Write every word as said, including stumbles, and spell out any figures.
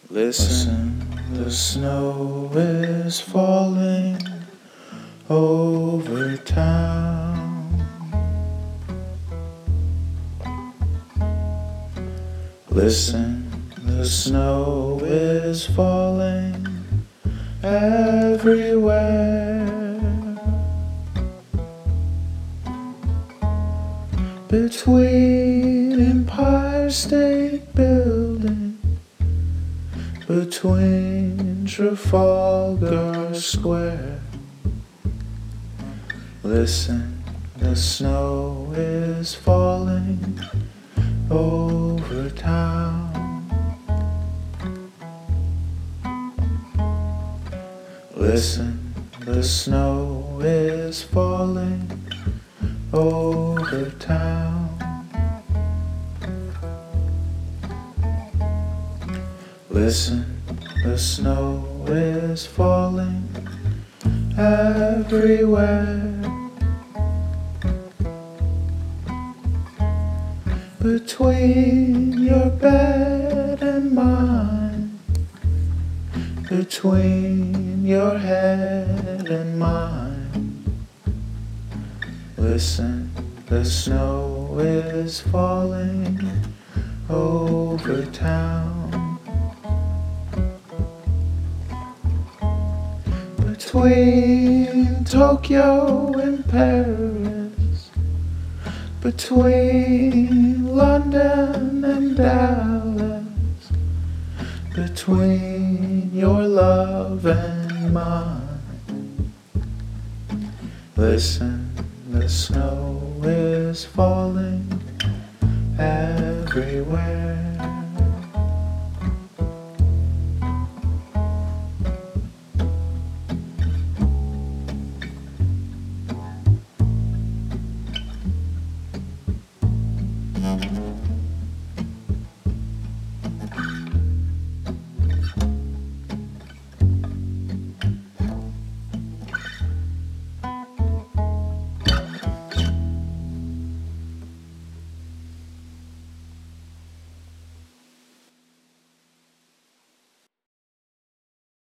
Listen, the snow is falling over town. Listen, the snow is falling everywhere. Between Empire State Building, between Trafalgar Square. Listen, the snow is falling over town. Listen, the snow is falling over town. Listen, the snow is falling everywhere. Between your bed and mine, between your head and mine. Listen, the snow is falling over town. Between Tokyo and Paris, between London and Dallas, between your love and mine. Listen, the snow is falling everywhere.